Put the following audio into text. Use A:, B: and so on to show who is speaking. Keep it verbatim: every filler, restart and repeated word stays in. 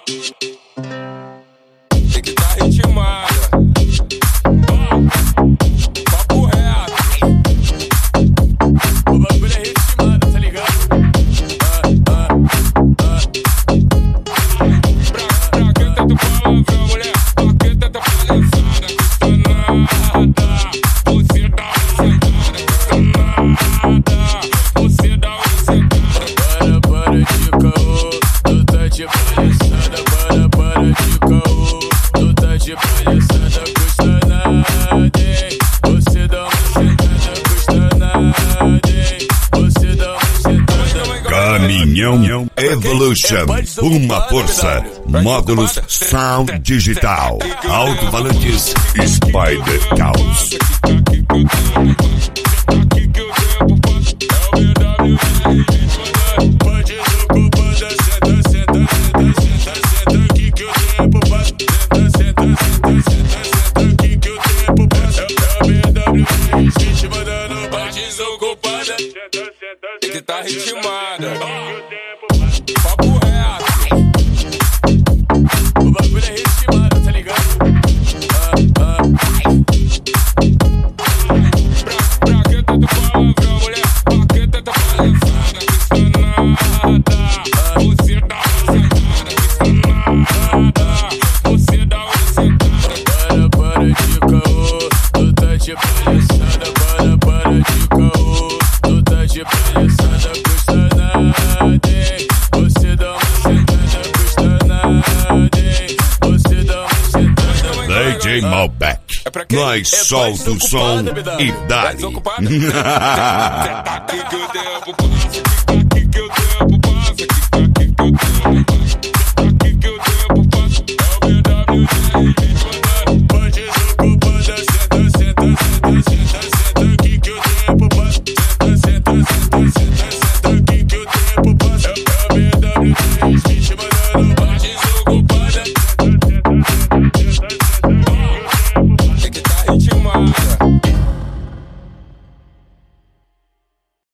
A: Tem que tá ritmada. Papo reto. O bagulho é ritmado, tá ligado? Ah, ah, ah. Pra, pra quem tá do palavrão, mulher? Pra quem tá da palhaçada? Custa nada. Você dá uma sentada, custa nada. Você dá uma sentada. Para, para de caô. Tu tá de palhaçada. Para, para de caô. Tu tá de palhaçada, custa nada, hein? Você dá uma sentada, custa nada, hein? Você dá uma sentada.
B: Caminhão Evolution, uma força. Módulos Sound Digital. Alto-falantes Spider Caos.
A: Tem que tá ritmada. Papo reto. O bagulho é ritmado, tá ligado? Ah, ah. Pra, pra quem tá do palavrão, mulher? Pra quem tá da palhaçada? Custa nada. Você dá uma sentada, custa nada. Você dá uma sentada. Para, para de caô. Tu tá de palhaçada. Para, para de caô. Tu tá de palhaçada, custa nada, hein? Você dá uma sentada, custa nada, hein? Você dá uma sentada.
B: D J Malbec. Nós solta o som e dá-lhe.
A: Aqui que o tempo passa.